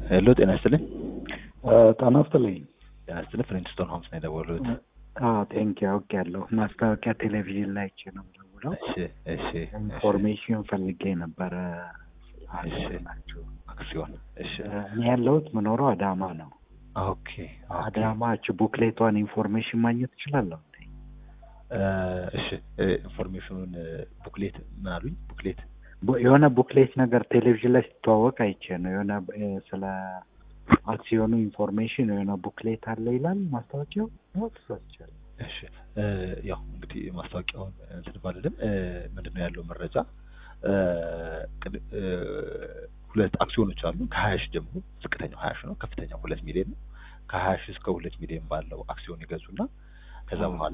ሄሎ ጤና ይስጥልኝ። ጤና ይስጥልኝ። ጤና ይስጥልኝ። ፍሊንትስቶን ሆምስ ነው የደወሉት? ቴንክ ዩ አውቄያለሁ። ማስታወቂያ ቴሌቪዥን ላይ አይቼ ነው የምደውለው። እሺ ኢንፎርሜሽን ፈልጌ ነበረ። ናቸው አክሲዮን። እሺ እኔ ያለሁት ምኖረው አዳማ ነው። ኦኬ አዳማ ቡክሌቷን ኢንፎርሜሽን ማግኘት እችላለሁ? እሺ ኢንፎርሜሽኑን ቡክሌት ምን አሉኝ? ቡክሌት የሆነ ቡክሌት ነገር ቴሌቪዥን ላይ ሲተዋወቅ አይቼ ነው። የሆነ ስለ አክሲዮኑ ኢንፎርሜሽን የሆነ ቡክሌት አለ ይላል ማስታወቂያው ነው። ተሳስቻለሁ። እሺ ያው እንግዲህ ማስታወቂያውን እንትን ባልልም ምንድነው ያለው መረጃ ሁለት አክሲዮኖች አሉ። ከ20 ሺህ ጀምሮ ዝቅተኛው 20 ሺህ ነው፣ ከፍተኛው 2 ሚሊዮን ነው። ከ20 ሺህ እስከ 2 ሚሊዮን ባለው አክሲዮን ይገዙና ከዛ በኋላ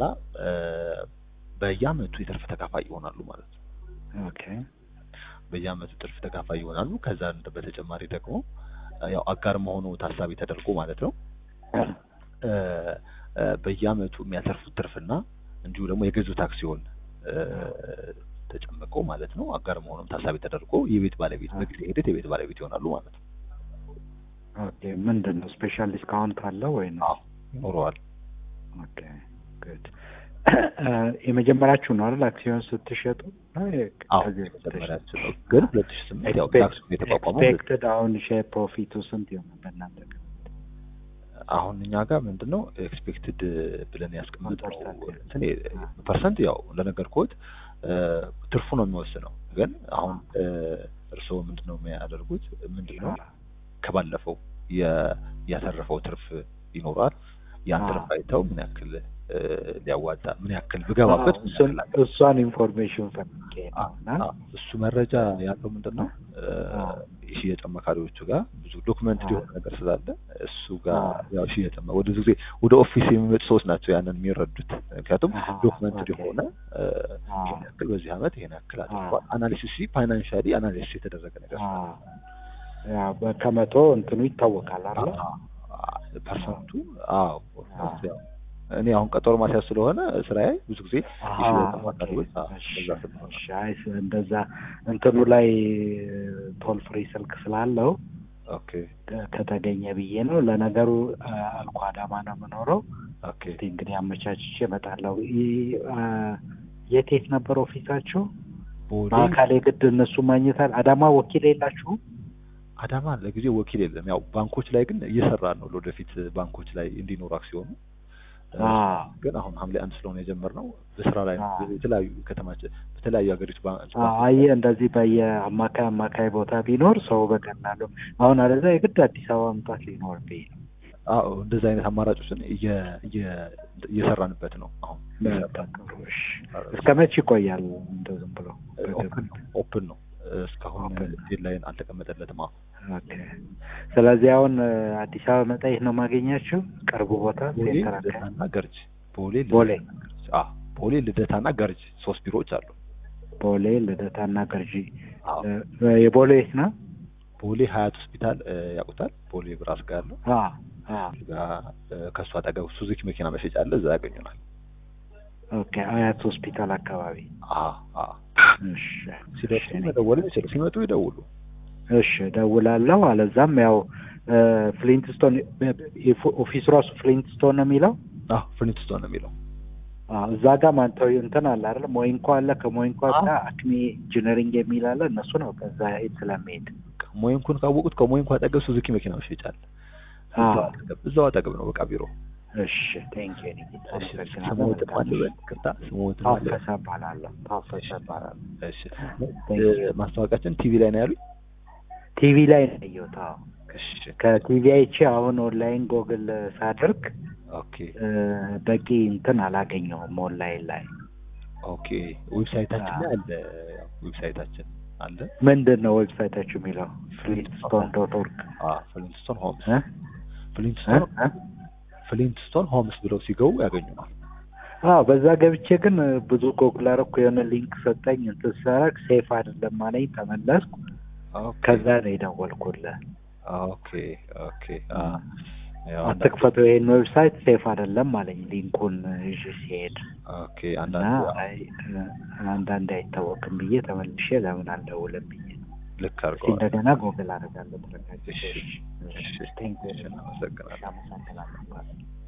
በየአመቱ የትርፍ ተካፋይ ይሆናሉ ማለት ነው። ኦኬ በየአመቱ ትርፍ ተካፋይ ይሆናሉ። ከዛ በተጨማሪ ደግሞ ያው አጋር መሆኑ ታሳቢ ተደርጎ ማለት ነው በየአመቱ የሚያተርፉት ትርፍና እንዲሁ ደግሞ የገዙት አክሲዮን ተጨምቆ ማለት ነው አጋር መሆኑም ታሳቢ ተደርጎ የቤት ባለቤት በጊዜ ሂደት የቤት ባለቤት ይሆናሉ ማለት ነው። ኦኬ ምንድነው ስፔሻል ዲስካውንት አለው ወይ ነው? ይኖረዋል። ኦኬ ጉድ። የመጀመሪያችሁ ነው አይደል አክሲዮን ስትሸጡ? የመጀመሪያችሁ ነው። ግን 2008 ያው ታክስ የተቋቋመው ኤክስፔክትድ አሁን ሼር ፕሮፊቱ ስንት ይሆናል በእናንተ? አሁን እኛ ጋር ምንድነው ኤክስፔክትድ ብለን ያስቀመጥነው እንትን ፐርሰንት ያው ለነገርኩት ትርፉ ነው የሚወስነው። ግን አሁን እርስዎ ምንድነው የሚያደርጉት? ምንድነው ከባለፈው ያተረፈው ትርፍ ይኖራል። ያን ትርፍ አይተው ምን ያክል ሊያዋጣ ምን ያክል ብገባበት እሷን ኢንፎርሜሽን ፈልጌ ነው። እሱ መረጃ ያለው ምንድነው የሽያጭ አማካሪዎቹ ጋር ብዙ ዶክመንት ሊሆን ነገር ስላለ እሱ ጋር ያው ሽያጭ ወደ ጊዜ ወደ ኦፊስ የሚመጡ ሰዎች ናቸው ያንን የሚረዱት። ምክንያቱም ዶክመንት ሊሆነ ይሄን ያክል በዚህ አመት ይሄን ያክል አድርጓል አናሊሲስ ፋይናንሻሊ አናሊሲስ የተደረገ ነገር ያ በከመቶ እንትኑ ይታወቃል አይደል? ፐርሰንቱ እኔ አሁን ቀጠሮ ማስያዝ ስለሆነ ስራዬ ብዙ ጊዜ እንደዛ እንትኑ ላይ ቶል ፍሪ ስልክ ስላለው ኦኬ ከተገኘ ብዬ ነው። ለነገሩ አልኩ አዳማ ነው የምኖረው። ኦኬ እንግዲህ አመቻችቼ እመጣለሁ። የት ነበር ኦፊሳችሁ? በአካል የግድ እነሱ ማግኘታል? አዳማ ወኪል የላችሁም? አዳማ ለጊዜው ወኪል የለም። ያው ባንኮች ላይ ግን እየሰራ ነው ለወደፊት ባንኮች ላይ እንዲኖር አክሲዮኑ። ግን አሁን ሐምሌ 1 ስለሆነ የጀመርነው በስራ ላይ የተለያዩ ከተማችን በተለያዩ ሀገሮች እንደዚህ በየአማካይ ቦታ ቢኖር ሰው በቀላሉ አሁን አለዛ የግድ አዲስ አበባ መምጣት ሊኖርብኝ ነው። እንደዚህ አይነት አማራጮችን እየሰራንበት ነው አሁን። እስከ መቼ ይቆያል? እንደው ዝም ብሎ ኦፕን ነው እስካሁን ዴድላይን አልተቀመጠለትም። ኦኬ ስለዚህ አሁን አዲስ አበባ መጣ ይሄ ነው ማገኛችሁ ቅርቡ ቦታ ሴንተር ልደታና ገርጅ ቦሌ ልደታና ገርጅ 3 ቢሮዎች አሉ። ቦሌ ልደታና ገርጂ። የቦሌ የት ነው? ቦሌ ሀያት ሆስፒታል ያውቁታል? ቦሌ ብራስ ጋር ያለው ከሱ አጠገብ ሱዙኪ መኪና መሸጫ አለ፣ እዛ ያገኙናል። ኦኬ ሀያት ሆስፒታል አካባቢ። እሺ ሲመጡ ይደውሉ። እሺ ደውላለሁ። አለዛም ያው ፍሊንትስቶን ኦፊስ ራሱ ፍሊንትስቶን ነው የሚለው? ፍሊንትስቶን ነው የሚለው። እዛ ጋር ማንተው እንትን አለ አይደል? ሞይንኮ አለ። ከሞይንኮ ጋር አክሜ ኢንጂነሪንግ የሚል አለ። እነሱ ነው ከዛ ስለሚሄድ ሞይንኮን ካወቁት ከሞይንኮ አጠገብ ሱዙኪ መኪና መሸጫ አለ። እዛው አጠገብ ነው በቃ ቢሮ። እሺ ቴንክ ዩ። ስሞት ማለት ከታ ስሞት ማለት ታፈሰባላለሁ። እሺ ማስታወቂያችን ቲቪ ላይ ነው ያሉት? ቲቪ ላይ ነው ያየሁት። እሺ ከቲቪ አይቼ አሁን ኦንላይን ጎግል ሳደርግ ኦኬ በቂ እንትን አላገኘሁም ኦንላይን ላይ። ኦኬ ዌብሳይታችን ላይ አለ። ዌብሳይታችን አለ። ምንድነው ዌብሳይታችሁ የሚለው? flintstone.org flintstone homes flintstone homes ብለው ሲገቡ ያገኙናል። በዛ ገብቼ ግን ብዙ ጎግል አደረኩ። የሆነ ሊንክ ሰጠኝ እንትን ሳደርግ ሴፍ አይደለም አለኝ። ተመለስኩ። ከዛ ነው የደወልኩልህ። ኦኬ አትክፈቱ ይሄን ዌብሳይት ሴፍ አይደለም አለኝ ሊንኩን ይዤ ሲሄድ። ኦኬ አንዳንዴ አይታወቅም ብዬ ተመልሼ ለምን አልደውልም ብዬ ልክ እስኪ አድርገዋል። እንደገና ጎግል አደርጋለሁ ተረጋግጬ። እሺ ቴንክ ዩ። እሺ እናመሰግናለን። አመሰግናለሁ።